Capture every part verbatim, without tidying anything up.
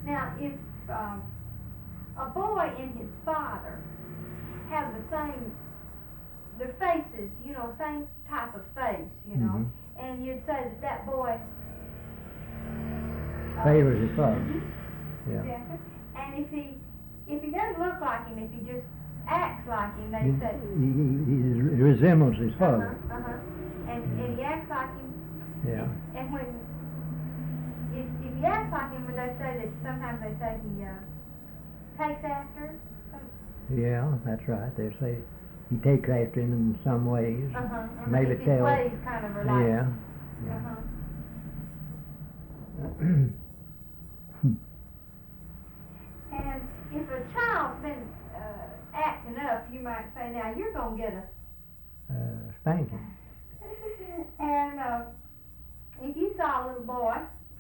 Now, if um, a boy and his father have the same, their faces, you know, same type of face, you know, mm-hmm. and you'd say that that boy uh, favors his father. Mm-hmm. Yeah. Exactly. And if he, if he doesn't look like him, if he just acts like him, they He, say. he, he resembles his father. Uh-huh, uh-huh. And, yeah. and he acts like him. Yeah. And, and when, if, if he acts like him, when they say that, sometimes they say he uh, takes after. Some, yeah, that's right. They say he takes after him in some ways. Uh-huh. uh-huh. Maybe if tell. His ways kind of are like. Yeah. yeah. Uh-huh. And if a child's been uh, acting up, you might say, now you're going to get a uh, spanking. And uh, if you saw a little boy,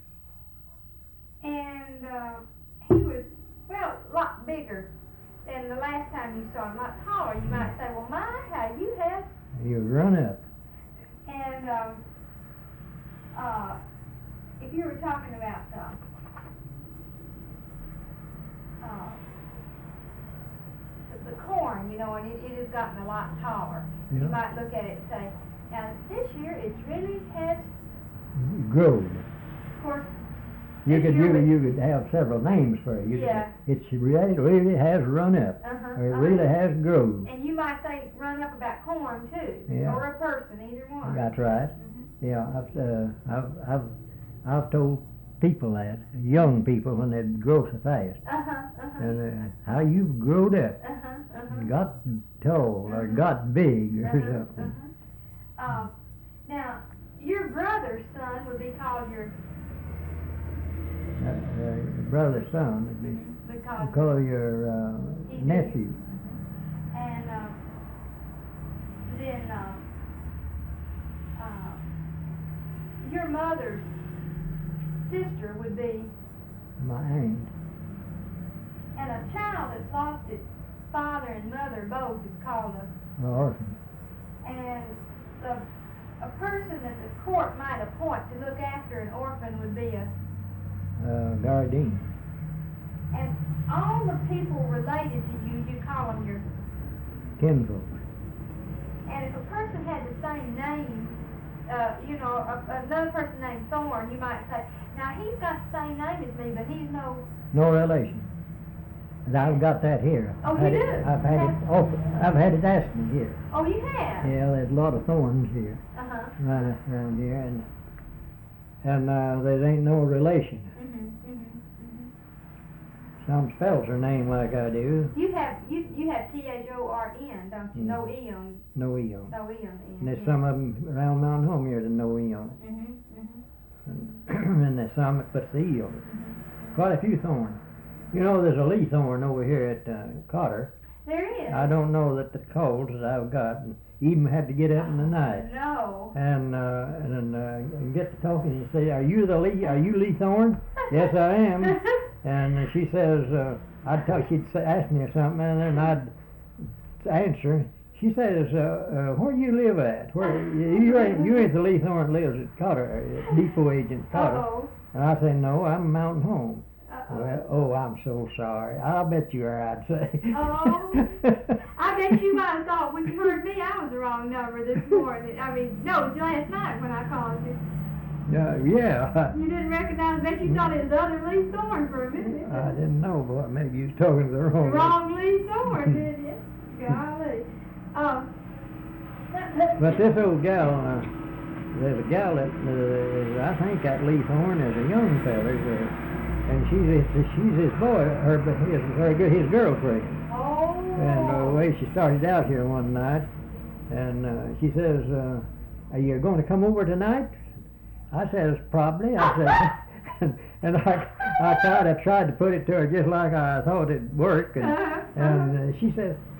and uh, he was, well, a lot bigger than the last time you saw him, a lot taller, you might say, well, my, how you have. You run up. And um, uh, if you were talking about uh, uh, the corn, you know, and it, it has gotten a lot taller, yeah. you might look at it and say, now this year it really has grown. Of course, you could you, you could have several names for it. You yeah. Could, it's really really has run up, uh-huh, or it uh-huh. really has grown. And you might say run up about corn too, yeah. or a person, either one. That's right. Mm-hmm. Yeah, I've, uh, I've I've I've told people that, young people, when they grow so fast, uh-huh, uh-huh. and uh, how you've grown up, uh-huh, uh-huh. got tall or uh-huh. got big or uh-huh, something. Uh-huh. Um, now, your brother's son would be called your Uh, uh, brother's son would be mm-hmm. because call your uh, nephew. Mm-hmm. And uh, then uh, uh, your mother's sister would be My aunt. And a child that's lost its father and mother both is called a An orphan. And the, a person that the court might appoint to look after an orphan would be a Uh, guardian. And all the people related to you, you call them your Kinfolk. And if a person had the same name, uh, you know, a, another person named Thorne, you might say, now he's got the same name as me, but he's no... No relation. And I've got that here. Oh, I've you had do? It, I've had it. Oh, I've had it asked me here. Oh, you have? Yeah, there's a lot of thorns here. Uh huh. Right around here, and and uh, there ain't no relation. Mhm. Mhm. Mhm. Some spells her name like I do. You have you you have T H O R N, don't you? Mm. No E on. No E on. No E on the end. And there's yeah. some of them around Mount Home here that no E on it. Mhm. Mhm. And, and there's some that puts the E on it. Mhm. Quite a few thorns. You know, there's a Lee thorn over here at uh, Cotter. There is. I don't know that the colds that I've got, and even had to get up in the night. No. And uh, and uh, get to talking, and say, "Are you the Lee? Are you Lee Thorne?" Yes, I am. And she says, uh, I'd tell she'd say, ask me or something, and then I'd answer. She says, uh, uh, "Where you live at? Where you ain't you ain't the Lee Thorne lives at Cotter, at Depot Agent Cotter?" Uh-oh. And I say, "No, I'm Mountain Home." Uh-oh. Well, oh, I'm so sorry. I'll bet you are, I'd say. Oh, I bet you might have thought when you heard me I was the wrong number this morning. I mean, no, it was last night when I called you. Uh, yeah. You didn't recognize, I bet you thought it was other Lee Thorne for a minute. I didn't know, boy. Maybe you was talking to the wrong The wrong Lee Thorne, did you? Golly. Um, But this old gal, uh, there's a gal that, uh, I think that Lee Thorne is a young fella, uh, and she's his, she's his boy, her, his, her, his girlfriend. Oh. And uh, the way she started out here one night, and uh, she says, uh, "Are you going to come over tonight?" I says, "Probably." I said, and, and I, I tried, I tried to put it to her just like I thought it'd work, and, Uh-huh. and uh, she says,